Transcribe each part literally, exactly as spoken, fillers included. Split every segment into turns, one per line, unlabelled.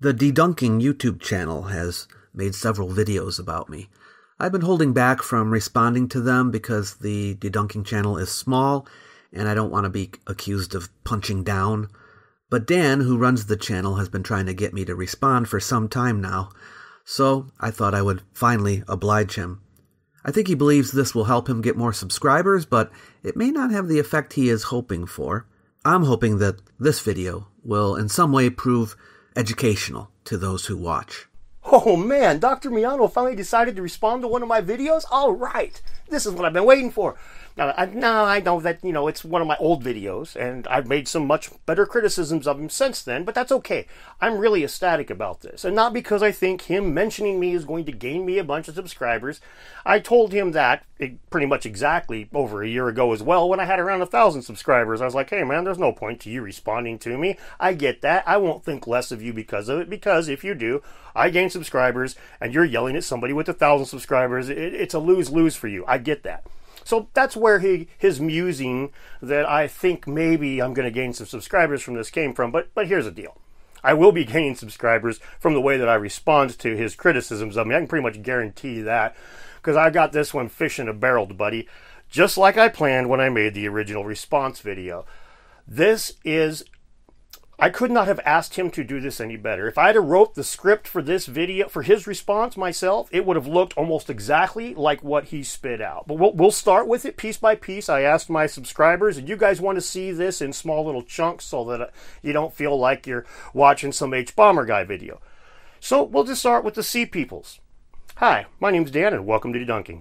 The Debunking YouTube channel has made several videos about me. I've been holding back from responding to them because the Debunking channel is small and I don't want to be accused of punching down. But Dan, who runs the channel, has been trying to get me to respond for some time now, so I thought I would finally oblige him. I think he believes this will help him get more subscribers, but it may not have the effect he is hoping for. I'm hoping that this video will in some way prove educational to those who watch.
Oh man, Doctor Miano finally decided to respond to one of my videos? All right, this is what I've been waiting for. Now, I, now, I know that, you know, it's one of my old videos, and I've made some much better criticisms of him since then, but that's okay. I'm really ecstatic about this, and not because I think him mentioning me is going to gain me a bunch of subscribers. I told him that pretty much exactly over a year ago as well, when I had around a thousand subscribers. I was like, hey man, there's no point to you responding to me. I get that. I won't think less of you because of it, because if you do, I gain subscribers, and you're yelling at somebody with a thousand subscribers. It, it's a lose-lose for you. I get that. So that's where he, his musing that I think maybe I'm going to gain some subscribers from this came from. But but here's the deal. I will be gaining subscribers from the way that I respond to his criticisms of me. I can pretty much guarantee that, because I got this one fish in a barrel, buddy, just like I planned when I made the original response video. This is... I could not have asked him to do this any better. If I had wrote the script for this video, for his response myself, it would have looked almost exactly like what he spit out. But we'll, we'll start with it piece by piece. I asked my subscribers, and you guys want to see this in small little chunks so that you don't feel like you're watching some H-Bomber Guy video. So we'll just start with the Sea Peoples. Hi, my name's Dan, and welcome to Debunking.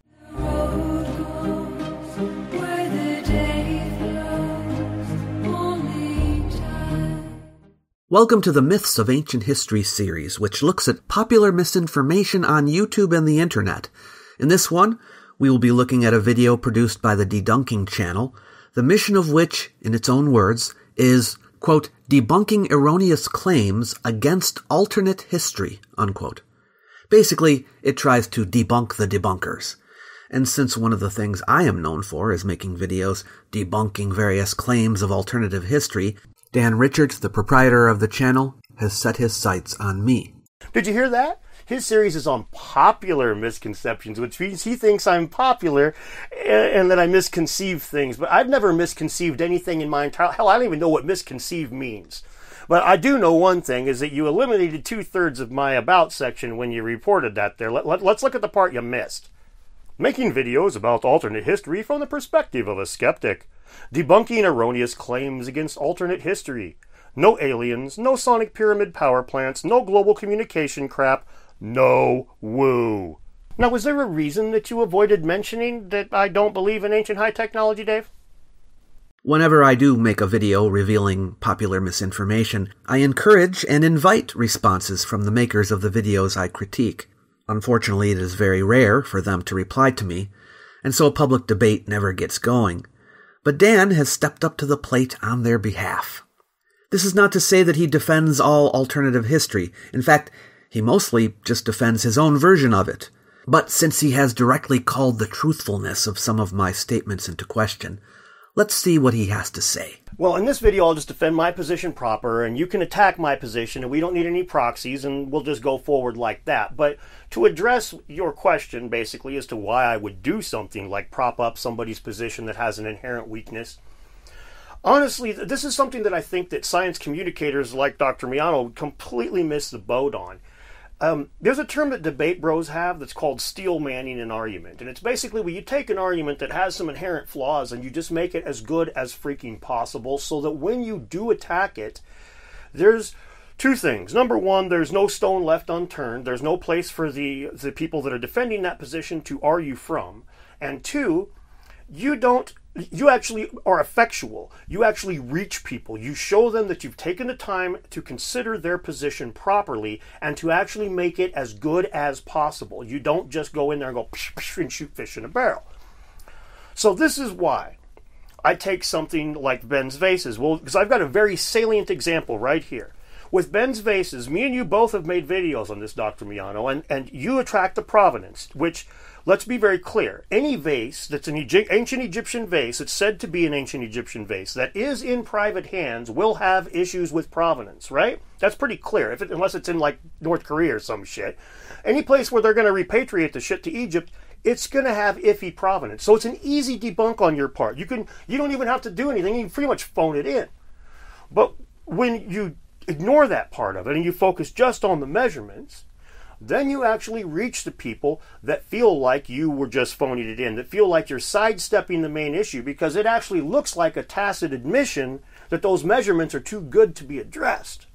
Welcome to the Myths of Ancient History series, which looks at popular misinformation on YouTube and the internet. In this one, we will be looking at a video produced by the Debunking channel, the mission of which, in its own words, is, quote, debunking erroneous claims against alternate history, unquote. Basically, it tries to debunk the debunkers. And since one of the things I am known for is making videos debunking various claims of alternative history, Dan Richards, the proprietor of the channel, has set his sights on me.
Did you hear that? His series is on popular misconceptions, which means he thinks I'm popular and that I misconceive things. But I've never misconceived anything in my entire... Hell, I don't even know what misconceive means. But I do know one thing, is that you eliminated two-thirds of my about section when you reported that there. Let, let, let's look at the part you missed. Making videos about alternate history from the perspective of a skeptic. Debunking erroneous claims against alternate history. No aliens, no sonic pyramid power plants, no global communication crap, no woo. Now, was there a reason that you avoided mentioning that I don't believe in ancient high technology, Dave?
Whenever I do make a video revealing popular misinformation, I encourage and invite responses from the makers of the videos I critique. Unfortunately, it is very rare for them to reply to me, and so a public debate never gets going. But Dan has stepped up to the plate on their behalf. This is not to say that he defends all alternative history. In fact, he mostly just defends his own version of it. But since he has directly called the truthfulness of some of my statements into question, let's see what he has to say.
Well, in this video, I'll just defend my position proper, and you can attack my position, and we don't need any proxies, and we'll just go forward like that. But to address your question, basically, as to why I would do something like prop up somebody's position that has an inherent weakness, honestly, this is something that I think that science communicators like Doctor Miano completely miss the boat on. Um, there's a term that debate bros have that's called steel manning an argument. And it's basically where you take an argument that has some inherent flaws and you just make it as good as freaking possible so that when you do attack it, there's two things. Number one, there's no stone left unturned. There's no place for the, the people that are defending that position to argue from. And two, you don't... You actually are effectual. You actually reach people. You show them that you've taken the time to consider their position properly and to actually make it as good as possible. You don't just go in there and go psh, psh, and shoot fish in a barrel. So this is why I take something like Ben's vases. Well, because I've got a very salient example right here. With Ben's vases, me and you both have made videos on this, Doctor Miano, and, and you attract the provenance, which, let's be very clear, any vase that's an Egy- ancient Egyptian vase, it's said to be an ancient Egyptian vase, that is in private hands will have issues with provenance, right? That's pretty clear, if it, unless it's in, like, North Korea or some shit. Any place where they're going to repatriate the shit to Egypt, it's going to have iffy provenance. So it's an easy debunk on your part. You can, you don't even have to do anything. You can pretty much phone it in. But when you ignore that part of it and you focus just on the measurements, then you actually reach the people that feel like you were just phoning it in, that feel like you're sidestepping the main issue because it actually looks like a tacit admission that those measurements are too good to be addressed.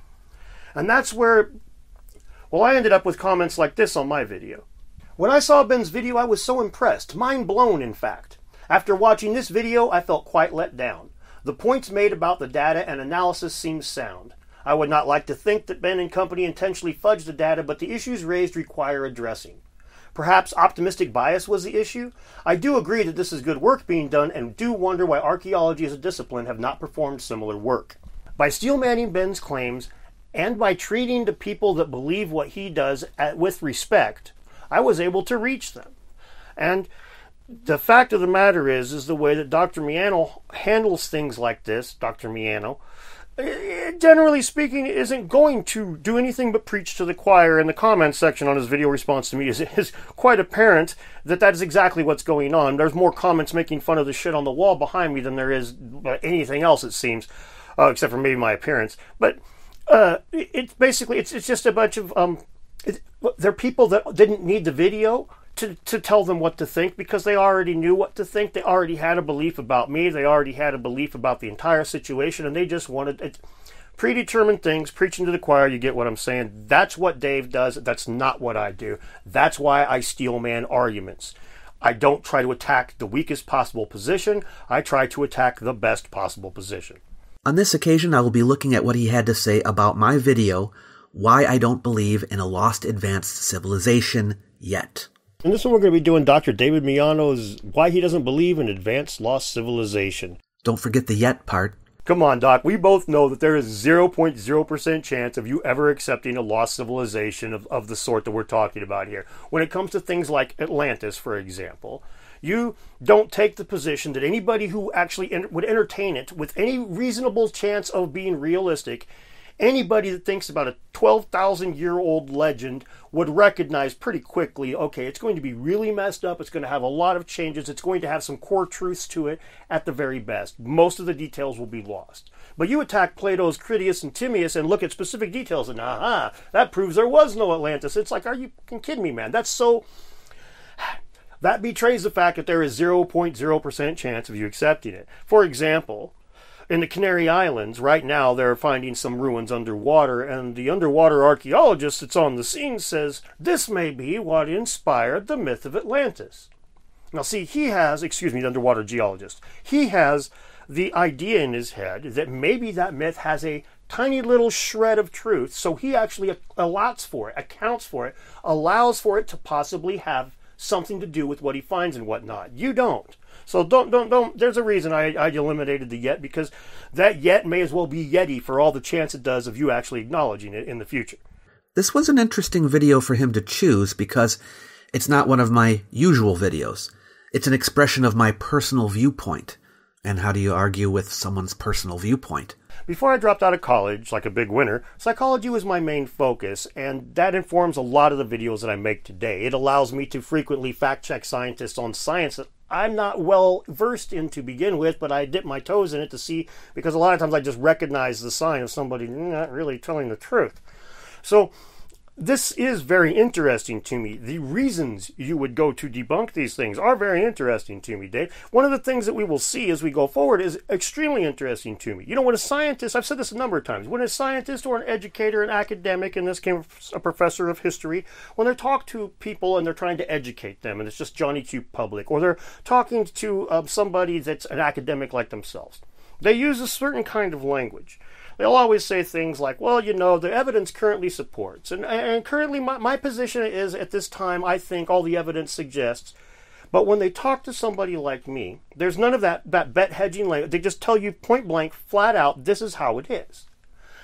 And that's where, well, I ended up with comments like this on my video. When I saw Ben's video, I was so impressed, mind blown in fact. After watching this video, I felt quite let down. The points made about the data and analysis seem sound. I would not like to think that Ben and company intentionally fudged the data, but the issues raised require addressing. Perhaps optimistic bias was the issue? I do agree that this is good work being done and do wonder why archaeology as a discipline have not performed similar work. By steel-manning Ben's claims and by treating the people that believe what he does at, with respect, I was able to reach them. And the fact of the matter is, is the way that Doctor Miano handles things like this, Doctor Miano, generally speaking, isn't going to do anything but preach to the choir. In the comments section on his video response to me, is, is quite apparent that that is exactly what's going on. There's more comments making fun of the shit on the wall behind me than there is anything else, it seems, uh, except for maybe my appearance. But uh, it's basically, it's, it's just a bunch of, um, it, they're people that didn't need the video to, to tell them what to think because they already knew what to think. They already had a belief about me. They already had a belief about the entire situation, and they just wanted it, predetermined things, preaching to the choir. You get what I'm saying? That's what Dave does. That's not what I do. That's why I steel man arguments. I don't try to attack the weakest possible position. I try to attack the best possible position.
On this occasion, I will be looking at what he had to say about my video, Why I Don't Believe in a Lost Advanced Civilization Yet.
In this one, we're going to be doing Doctor David Miano's Why He Doesn't Believe in Advanced Lost Civilization.
Don't forget the yet part.
Come on, Doc. We both know that there is zero point zero percent chance of you ever accepting a lost civilization of, of the sort that we're talking about here. When it comes to things like Atlantis, for example, you don't take the position that anybody who actually en- would entertain it with any reasonable chance of being realistic, anybody that thinks about a twelve thousand year old legend would recognize pretty quickly, okay, it's going to be really messed up, it's going to have a lot of changes, it's going to have some core truths to it at the very best. Most of the details will be lost. But you attack Plato's Critias and Timaeus and look at specific details and aha, that proves there was no Atlantis. It's like, are you kidding me, man? That's so... That betrays the fact that there is zero point zero percent chance of you accepting it. For example, in the Canary Islands, right now, they're finding some ruins underwater, and the underwater archaeologist that's on the scene says, this may be what inspired the myth of Atlantis. Now, see, he has, excuse me, the underwater geologist, he has the idea in his head that maybe that myth has a tiny little shred of truth, so he actually allows for it, accounts for it, allows for it to possibly have something to do with what he finds and whatnot. You don't. So don't, don't, don't, there's a reason I, I eliminated the yet, because that yet may as well be Yeti for all the chance it does of you actually acknowledging it in the future.
This was an interesting video for him to choose because it's not one of my usual videos. It's an expression of my personal viewpoint. And how do you argue with someone's personal viewpoint?
Before I dropped out of college, like a big winner, psychology was my main focus, and that informs a lot of the videos that I make today. It allows me to frequently fact-check scientists on science that I'm not well versed in to begin with, but I dip my toes in it to see, because a lot of times I just recognize the sign of somebody not really telling the truth. So this is very interesting to me. The reasons you would go to debunk these things are very interesting to me, Dave. One of the things that we will see as we go forward is extremely interesting to me. You know, when a scientist, I've said this a number of times, when a scientist or an educator, an academic, in this case a professor of history, when they talk to people and they're trying to educate them, and it's just Johnny Q public, or they're talking to uh, somebody that's an academic like themselves, they use a certain kind of language. They'll always say things like, well, you know, the evidence currently supports. And, and currently my, my position is, at this time, I think all the evidence suggests. But when they talk to somebody like me, there's none of that, that bet hedging language. They just tell you point blank, flat out, this is how it is.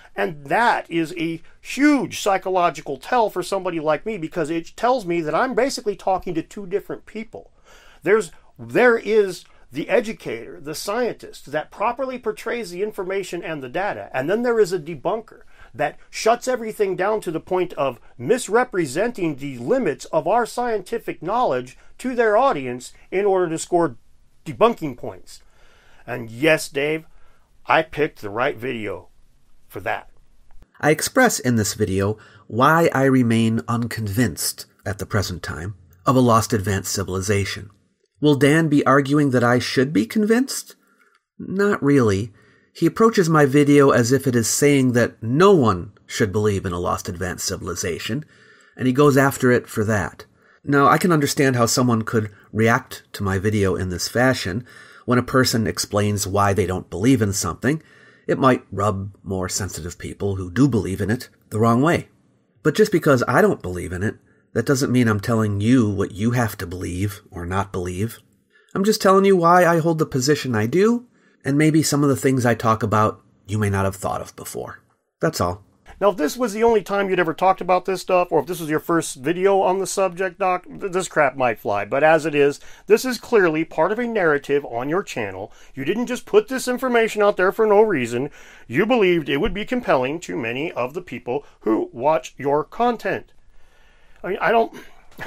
And that is a huge psychological tell for somebody like me, because it tells me that I'm basically talking to two different people. There's, there is the educator, the scientist that properly portrays the information and the data. And then there is a debunker that shuts everything down to the point of misrepresenting the limits of our scientific knowledge to their audience in order to score debunking points. And yes, Dave, I picked the right video for that.
I express in this video why I remain unconvinced at the present time of a lost advanced civilization. Will Dan be arguing that I should be convinced? Not really. He approaches my video as if it is saying that no one should believe in a lost advanced civilization, and he goes after it for that. Now, I can understand how someone could react to my video in this fashion. When a person explains why they don't believe in something, it might rub more sensitive people who do believe in it the wrong way. But just because I don't believe in it, that doesn't mean I'm telling you what you have to believe or not believe. I'm just telling you why I hold the position I do, and maybe some of the things I talk about you may not have thought of before. That's all.
Now, if this was the only time you'd ever talked about this stuff, or if this was your first video on the subject, Doc, this crap might fly. But as it is, this is clearly part of a narrative on your channel. You didn't just put this information out there for no reason. You believed it would be compelling to many of the people who watch your content. I mean, I don't...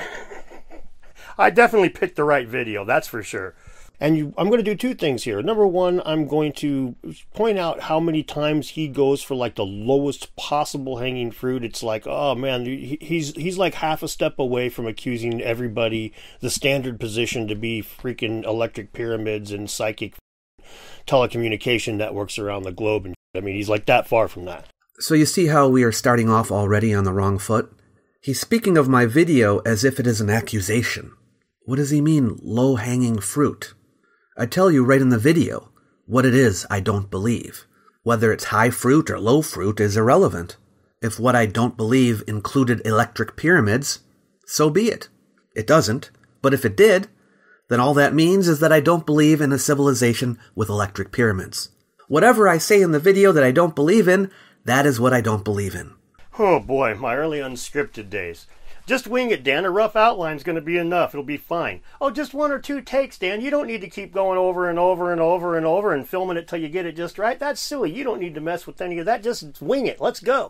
I definitely picked the right video, that's for sure. And you, I'm going to do two things here. Number one, I'm going to point out how many times he goes for like the lowest possible hanging fruit. It's like, oh man, he's he's like half a step away from accusing everybody, the standard position, to be freaking electric pyramids and psychic telecommunication networks around the globe. And I mean, he's like that far from that.
So you see how we are starting off already on the wrong foot? He's speaking of my video as if it is an accusation. What does he mean, low-hanging fruit? I tell you right in the video what it is I don't believe. Whether it's high fruit or low fruit is irrelevant. If what I don't believe included electric pyramids, so be it. It doesn't, but if it did, then all that means is that I don't believe in a civilization with electric pyramids. Whatever I say in the video that I don't believe in, that is what I don't believe in.
Oh boy, my early unscripted days. Just wing it, Dan. A rough outline's going to be enough. It'll be fine. Oh, just one or two takes, Dan. You don't need to keep going over and over and over and over and filming it till you get it just right. That's silly. You don't need to mess with any of that. Just wing it. Let's go.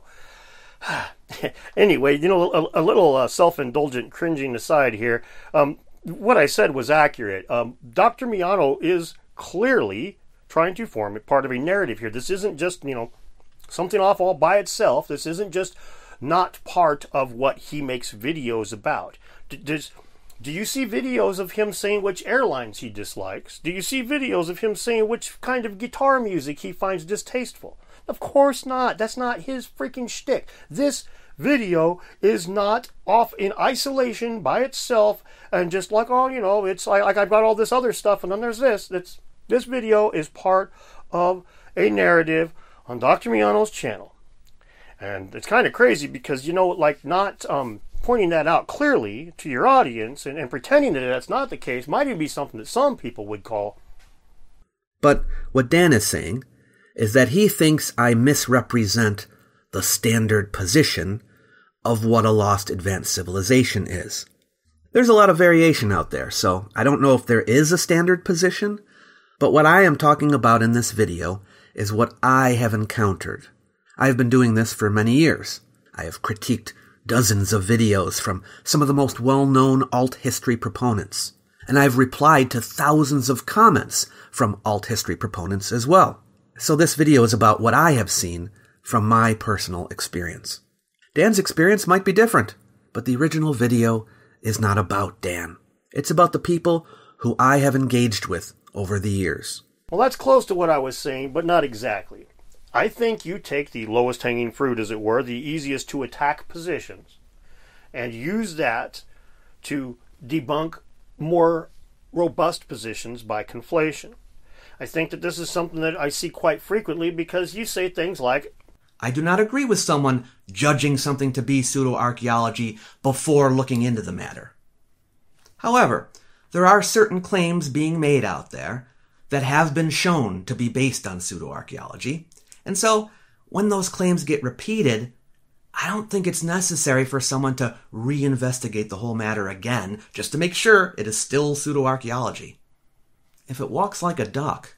Anyway, you know, a, a little uh, self-indulgent cringing aside here. Um, what I said was accurate. Um, Doctor Miyano is clearly trying to form part of a narrative here. This isn't just, you know, something off all by itself. This isn't just not part of what he makes videos about. D- does, do you see videos of him saying which airlines he dislikes? Do you see videos of him saying which kind of guitar music he finds distasteful? Of course not. That's not his freaking shtick. This video is not off in isolation by itself and just like, oh, you know, it's like, like I've got all this other stuff and then there's this. That's, this video is part of a narrative on Doctor Miyano's channel. And it's kind of crazy because, you know, like not um, pointing that out clearly to your audience and, and pretending that that's not the case might even be something that some people would call.
But what Dan is saying is that he thinks I misrepresent the standard position of what a lost advanced civilization is. There's a lot of variation out there, so I don't know if there is a standard position, but what I am talking about in this video is what I have encountered. I have been doing this for many years. I have critiqued dozens of videos from some of the most well-known alt history proponents, and I've replied to thousands of comments from alt history proponents as well. So this video is about what I have seen from my personal experience. Dan's experience might be different, but the original video is not about Dan. It's about the people who I have engaged with over the years.
Well, that's close to what I was saying, but not exactly. I think you take the lowest hanging fruit, as it were, the easiest to attack positions, and use that to debunk more robust positions by conflation. I think that this is something that I see quite frequently because you say things like,
I do not agree with someone judging something to be pseudo-archaeology before looking into the matter. However, there are certain claims being made out there that have been shown to be based on pseudo-archaeology. And so, when those claims get repeated, I don't think it's necessary for someone to reinvestigate the whole matter again just to make sure it is still pseudoarchaeology. If it walks like a duck,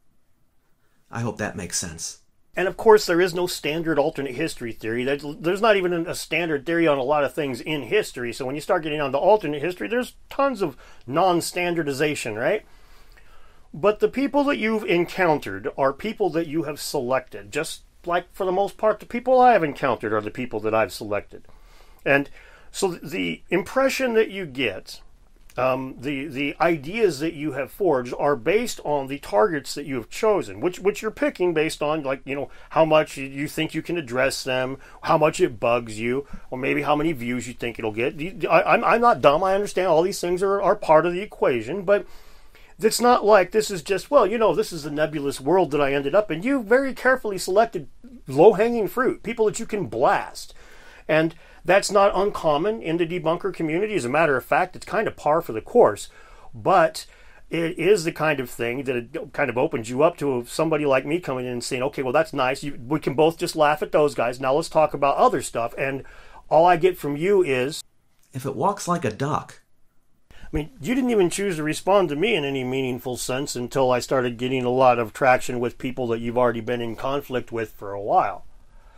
I hope that makes sense.
And of course, there is no standard alternate history theory. There's not even a standard theory on a lot of things in history. So when you start getting on to alternate history, there's tons of non-standardization, right? But the people that you've encountered are people that you have selected. Just like, for the most part, the people I have encountered are the people that I've selected. And so the impression that you get, um, the the ideas that you have forged are based on the targets that you have chosen, which which you're picking based on, like, you know, how much you think you can address them, how much it bugs you, or maybe how many views you think it'll get. I, I'm, I'm not dumb. I understand all these things are, are part of the equation, but it's not like this is just, well, you know, this is the nebulous world that I ended up in. You very carefully selected low-hanging fruit, people that you can blast. And that's not uncommon in the debunker community. As a matter of fact, it's kind of par for the course. But it is the kind of thing that it kind of opens you up to somebody like me coming in and saying, okay, well, that's nice. You, we can both just laugh at those guys. Now let's talk about other stuff. And all I get from you is,
if it walks like a duck.
I mean, you didn't even choose to respond to me in any meaningful sense until I started getting a lot of traction with people that you've already been in conflict with for a while.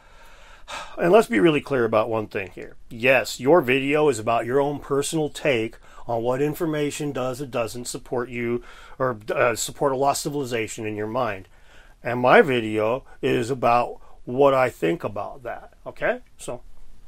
And let's be really clear about one thing here. Yes, your video is about your own personal take on what information does or doesn't support you or uh, support a lost civilization in your mind. And my video is about what I think about that. Okay? So,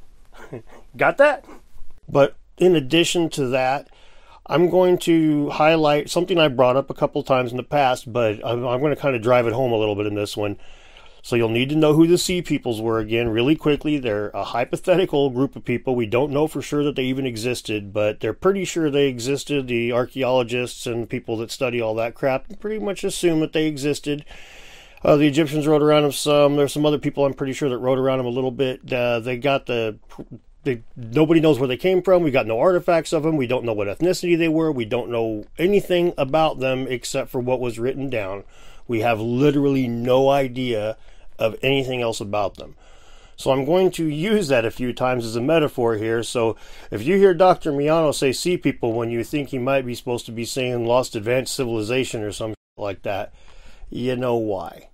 got that? But in addition to that, I'm going to highlight something I brought up a couple times in the past, but I'm, I'm going to kind of drive it home a little bit in this one. So you'll need to know who the Sea Peoples were again really quickly. They're a hypothetical group of people. We don't know for sure that they even existed, but they're pretty sure they existed. The archaeologists and people that study all that crap pretty much assume that they existed. Uh, the Egyptians wrote around them some. There's some other people I'm pretty sure that wrote around them a little bit. Uh, they got the... They, nobody knows where they came from. We got no artifacts of them. We don't know what ethnicity they were. We don't know anything about them except for what was written down. We have literally no idea of anything else about them. So I'm going to use that a few times as a metaphor here. So if you hear Doctor Miano say Sea People when you think he might be supposed to be saying Lost Advanced Civilization or something like that, you know why.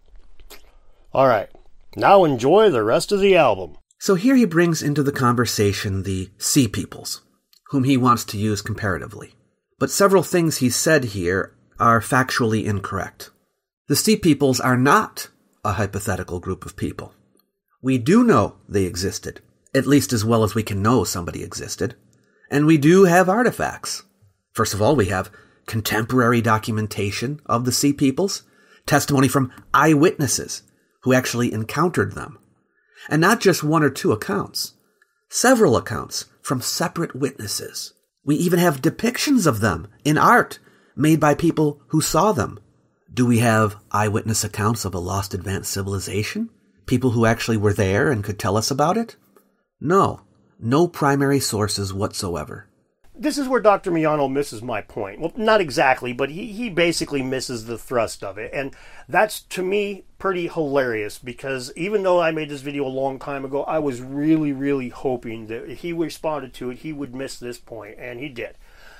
All right, now enjoy the rest of the album.
So here he brings into the conversation the Sea Peoples, whom he wants to use comparatively. But several things he said here are factually incorrect. The Sea Peoples are not a hypothetical group of people. We do know they existed, at least as well as we can know somebody existed. And we do have artifacts. First of all, we have contemporary documentation of the Sea Peoples, testimony from eyewitnesses who actually encountered them. And not just one or two accounts, several accounts from separate witnesses. We even have depictions of them in art made by people who saw them. Do we have eyewitness accounts of a lost advanced civilization? People who actually were there and could tell us about it? No, no primary sources whatsoever.
This is where Doctor Miano misses my point. Well, not exactly, but he, he basically misses the thrust of it. And that's, to me, pretty hilarious because even though I made this video a long time ago, I was really, really hoping that if he responded to it, he would miss this point, and he did.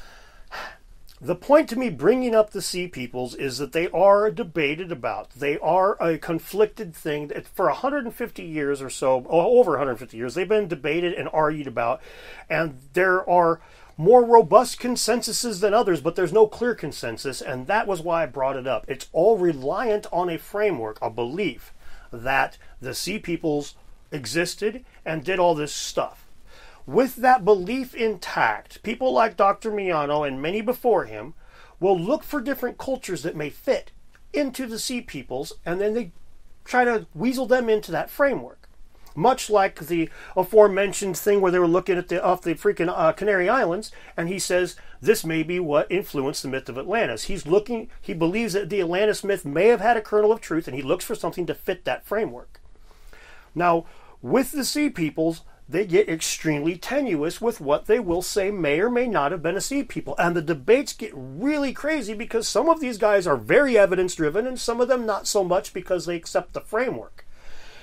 The point to me bringing up the Sea Peoples is that they are debated about. They are a conflicted thing. For one hundred fifty years or so, over one hundred fifty years, they've been debated and argued about, and there are more robust consensuses than others, but there's no clear consensus, and that was why I brought it up. It's all reliant on a framework, a belief that the Sea Peoples existed and did all this stuff. With that belief intact, people like Doctor Miano and many before him will look for different cultures that may fit into the Sea Peoples, and then they try to weasel them into that framework. Much like the aforementioned thing where they were looking at the off the freaking uh, Canary Islands, and he says this may be what influenced the myth of Atlantis. He's looking, he believes that the Atlantis myth may have had a kernel of truth, and he looks for something to fit that framework. Now, with the Sea Peoples, they get extremely tenuous with what they will say may or may not have been a Sea People. And the debates get really crazy because some of these guys are very evidence-driven, and some of them not so much because they accept the framework.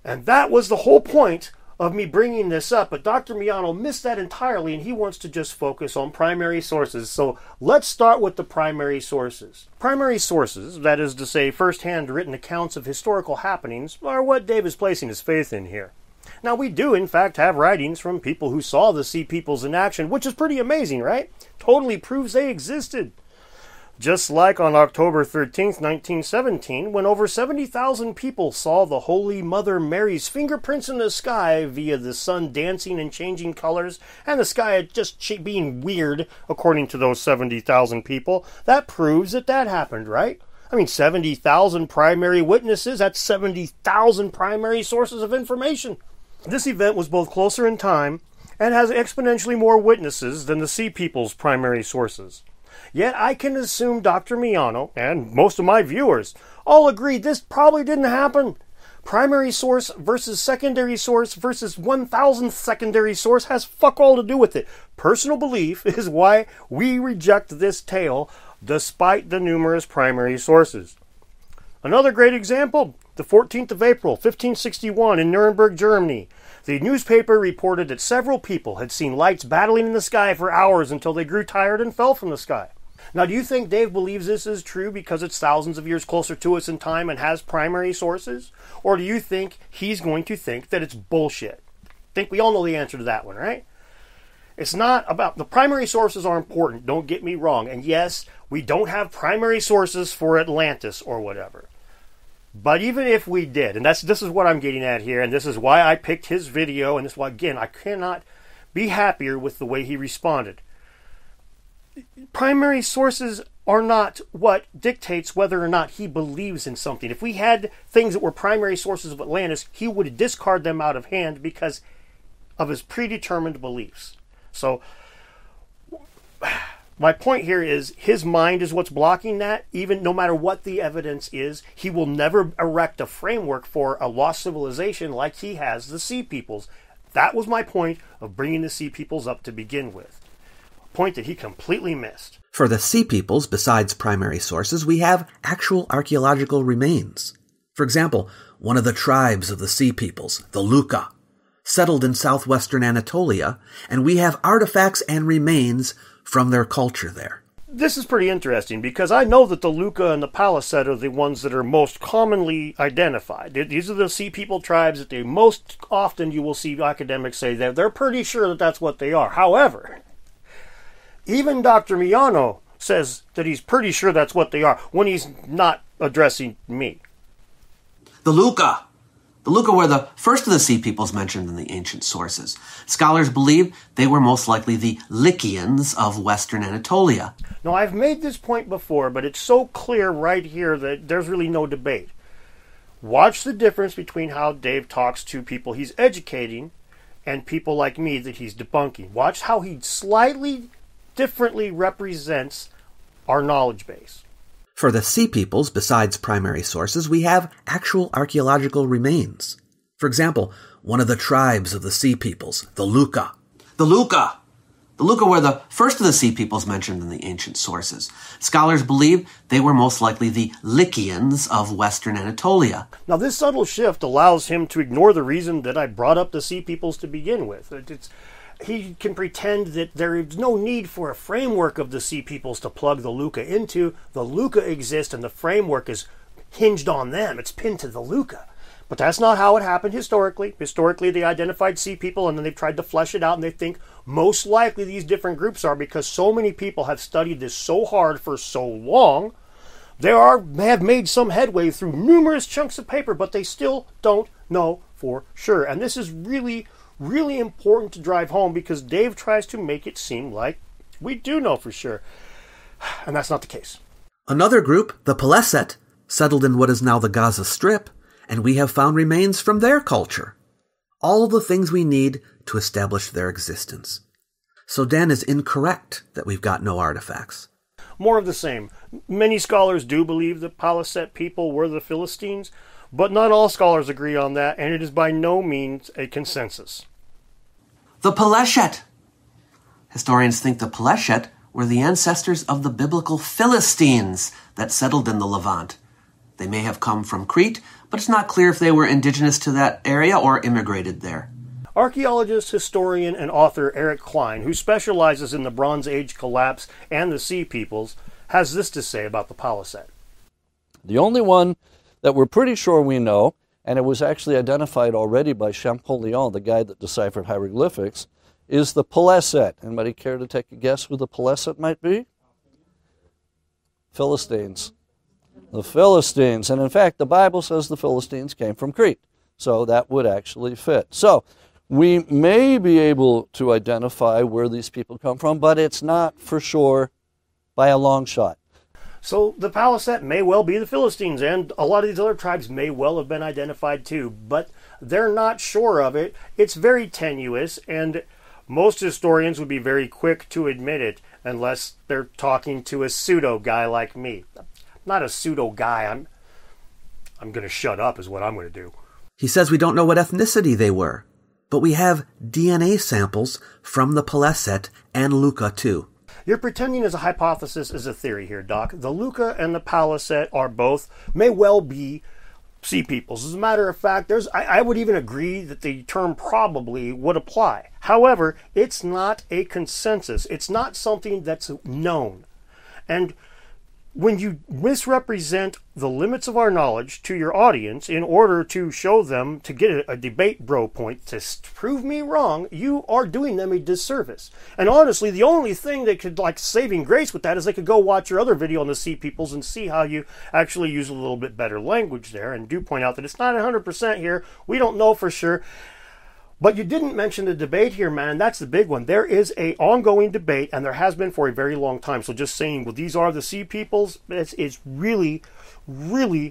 And that was the whole point of me bringing this up, but Doctor Miano missed that entirely, and he wants to just focus on primary sources. So let's start with the primary sources. Primary sources, that is to say first-hand written accounts of historical happenings, are what Dave is placing his faith in here. Now, we do, in fact, have writings from people who saw the Sea Peoples in action, which is pretty amazing, right? Totally proves they existed. Just like on October thirteenth, nineteen seventeen, when over seventy thousand people saw the Holy Mother Mary's fingerprints in the sky via the sun dancing and changing colors, and the sky just being weird, according to those seventy thousand people, that proves that that happened, right? I mean, seventy thousand primary witnesses, that's seventy thousand primary sources of information. This event was both closer in time and has exponentially more witnesses than the Sea People's primary sources. Yet I can assume Doctor Miano, and most of my viewers, all agree this probably didn't happen. Primary source versus secondary source versus one thousandth secondary source has fuck all to do with it. Personal belief is why we reject this tale despite the numerous primary sources. Another great example, the fourteenth of April, fifteen sixty-one in Nuremberg, Germany. The newspaper reported that several people had seen lights battling in the sky for hours until they grew tired and fell from the sky. Now, do you think Dave believes this is true because it's thousands of years closer to us in time and has primary sources? Or do you think he's going to think that it's bullshit? I think we all know the answer to that one, right? It's not about... The primary sources are important, don't get me wrong. And yes, we don't have primary sources for Atlantis or whatever. But even if we did, and that's this is what I'm getting at here, and this is why I picked his video, and this is why, again, I cannot be happier with the way he responded. Primary sources are not what dictates whether or not he believes in something. If we had things that were primary sources of Atlantis, he would discard them out of hand because of his predetermined beliefs. So, my point here is his mind is what's blocking that. Even no matter what the evidence is, he will never erect a framework for a lost civilization like he has the Sea Peoples. That was my point of bringing the Sea Peoples up to begin with. A point that he completely missed.
For the Sea Peoples, besides primary sources, we have actual archaeological remains. For example, one of the tribes of the Sea Peoples, the Luca, settled in southwestern Anatolia, and we have artifacts and remains from their culture there.
This is pretty interesting because I know that the Luca and the Paliset are the ones that are most commonly identified. These are the Sea People tribes that they most often you will see academics say that they're pretty sure that that's what they are. However, even Doctor Miano says that he's pretty sure that's what they are when he's not addressing me.
The Luca. The Luca were the first of the Sea Peoples mentioned in the ancient sources. Scholars believe they were most likely the Lycians of western Anatolia.
Now, I've made this point before, but it's so clear right here that there's really no debate. Watch the difference between how Dave talks to people he's educating and people like me that he's debunking. Watch how he slightly differently represents our knowledge base.
For the Sea Peoples, besides primary sources, we have actual archaeological remains. For example, one of the tribes of the Sea Peoples, the Luca. The Luca! The Luca were the first of the Sea Peoples mentioned in the ancient sources. Scholars believe they were most likely the Lycians of western Anatolia.
Now, this subtle shift allows him to ignore the reason that I brought up the Sea Peoples to begin with. It's... He can pretend that there is no need for a framework of the Sea Peoples to plug the Luca into. The Luca exists and the framework is hinged on them. It's pinned to the Luca. But that's not how it happened historically. Historically, they identified Sea People and then they've tried to flesh it out, and they think most likely these different groups are because so many people have studied this so hard for so long. They are have made some headway through numerous chunks of paper, but they still don't know for sure. And this is really... really important to drive home because Dave tries to make it seem like we do know for sure. And that's not the case.
Another group, the Paliset, settled in what is now the Gaza Strip, and we have found remains from their culture. All the things we need to establish their existence. So Dan is incorrect that we've got no artifacts.
More of the same. Many scholars do believe the Paliset people were the Philistines, but not all scholars agree on that, and it is by no means a consensus.
The Peleshet. Historians think the Peleshet were the ancestors of the biblical Philistines that settled in the Levant. They may have come from Crete, but it's not clear if they were indigenous to that area or immigrated there.
Archaeologist, historian, and author Eric Klein, who specializes in the Bronze Age collapse and the Sea Peoples, has this to say about the paliset.
The only one that we're pretty sure we know, and it was actually identified already by Champollion, the guy that deciphered hieroglyphics, is the paliset. Anybody care to take a guess who the paliset might be? Philistines. The Philistines. And in fact, the Bible says the Philistines came from Crete. So that would actually fit. So we may be able to identify where these people come from, but it's not for sure by a long shot.
So the paliset may well be the Philistines, and a lot of these other tribes may well have been identified too, but they're not sure of it. It's very tenuous, and most historians would be very quick to admit it, unless they're talking to a pseudo guy like me. I'm not a pseudo guy. I'm, I'm going to shut up is what I'm going to do.
He says we don't know what ethnicity they were, but we have D N A samples from the paliset and Lucca too.
You're pretending as a hypothesis is a theory here, Doc. The Lucca and the paliset are both, may well be, Sea Peoples. As a matter of fact, there's I, I would even agree that the term probably would apply. However, it's not a consensus. It's not something that's known. And when you misrepresent the limits of our knowledge to your audience in order to show them, to get a, a debate bro point, to prove me wrong, you are doing them a disservice. And honestly, the only thing that could, like, saving grace with that is they could go watch your other video on the Sea Peoples and see how you actually use a little bit better language there. And do point out that it's not one hundred percent here. We don't know for sure. But you didn't mention the debate here, man, and that's the big one. There is a ongoing debate, and there has been for a very long time. So just saying, well, these are the Sea Peoples, it's, it's really, really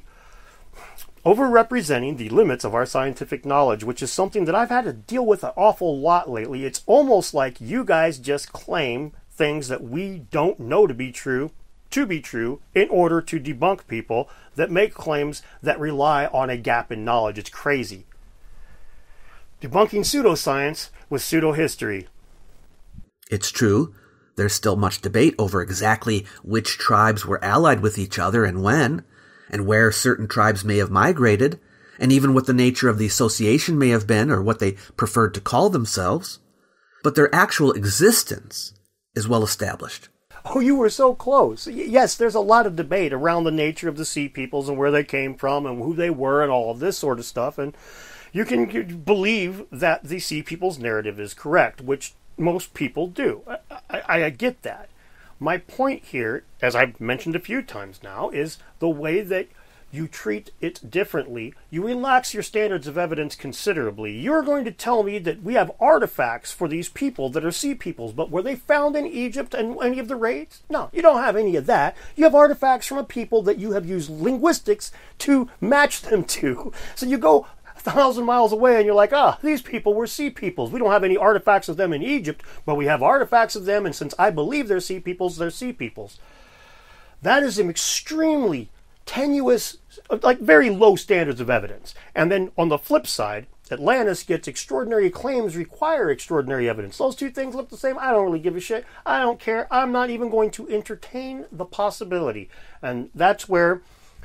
overrepresenting the limits of our scientific knowledge, which is something that I've had to deal with an awful lot lately. It's almost like you guys just claim things that we don't know to be true, to be true, in order to debunk people that make claims that rely on a gap in knowledge. It's crazy. Debunking pseudoscience with pseudo-history.
It's true. There's still much debate over exactly which tribes were allied with each other and when, and where certain tribes may have migrated, and even what the nature of the association may have been or what they preferred to call themselves. But their actual existence is well established.
Oh, you were so close. Yes, there's a lot of debate around the nature of the Sea Peoples and where they came from and who they were and all of this sort of stuff, and you can believe that the Sea Peoples narrative is correct, which most people do. I, I, I get that. My point here, as I've mentioned a few times now, is the way that you treat it differently. You relax your standards of evidence considerably. You're going to tell me that we have artifacts for these people that are Sea Peoples, but were they found in Egypt and any of the raids? No, you don't have any of that. You have artifacts from a people that you have used linguistics to match them to. So you go thousand miles away and you're like, ah, these people were Sea Peoples. We don't have any artifacts of them in Egypt, but we have artifacts of them, and since I believe they're Sea Peoples, they're Sea Peoples. That is an extremely tenuous, like very low standards of evidence. And then on the flip side, Atlantis gets extraordinary claims require extraordinary evidence. Those two things look the same. I don't really give a shit. I don't care. I'm not even going to entertain the possibility. And that's where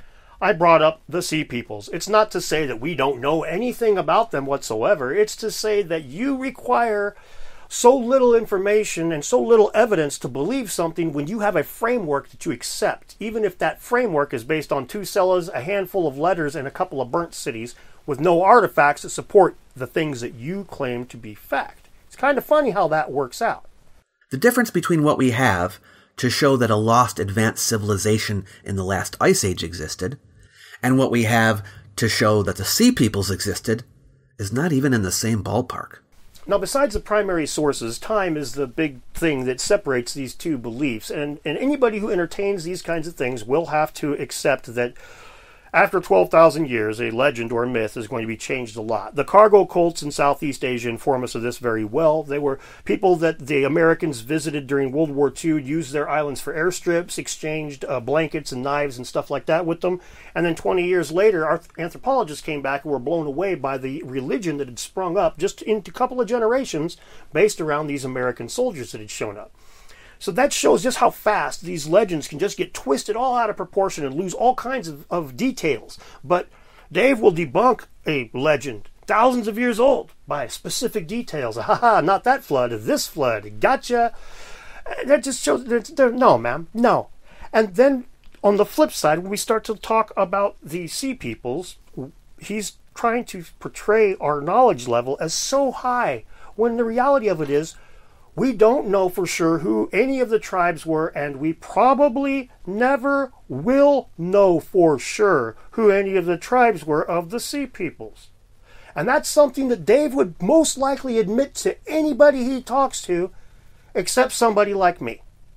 I brought up the Sea Peoples. It's not to say that we don't know anything about them whatsoever. It's to say that you require so little information and so little evidence to believe something when you have a framework that you accept, even if that framework is based on two cellas, a handful of letters, and a couple of burnt cities with no artifacts that support the things that you claim to be fact. It's kind of funny how that works out.
The difference between what we have to show that a lost advanced civilization in the last ice age existed and what we have to show that the Sea Peoples existed is not even in the same ballpark.
Now, besides the primary sources, time is the big thing that separates these two beliefs, and, and anybody who entertains these kinds of things will have to accept that after twelve thousand years, a legend or a myth is going to be changed a lot. The cargo cults in Southeast Asia inform us of this very well. They were people that the Americans visited during World War Two, used their islands for airstrips, exchanged uh, blankets and knives and stuff like that with them. And then twenty years later, our anthropologists came back and were blown away by the religion that had sprung up just in a couple of generations based around these American soldiers that had shown up. So that shows just how fast these legends can just get twisted all out of proportion and lose all kinds of, of details. But Dave will debunk a legend thousands of years old by specific details. Haha, not that flood, this flood. Gotcha. That just shows, no, ma'am, no. And then on the flip side, when we start to talk about the sea peoples, he's trying to portray our knowledge level as so high, when the reality of it is, we don't know for sure who any of the tribes were, and we probably never will know for sure who any of the tribes were of the sea peoples. And that's something that Dave would most likely admit to anybody he talks to, except somebody like me.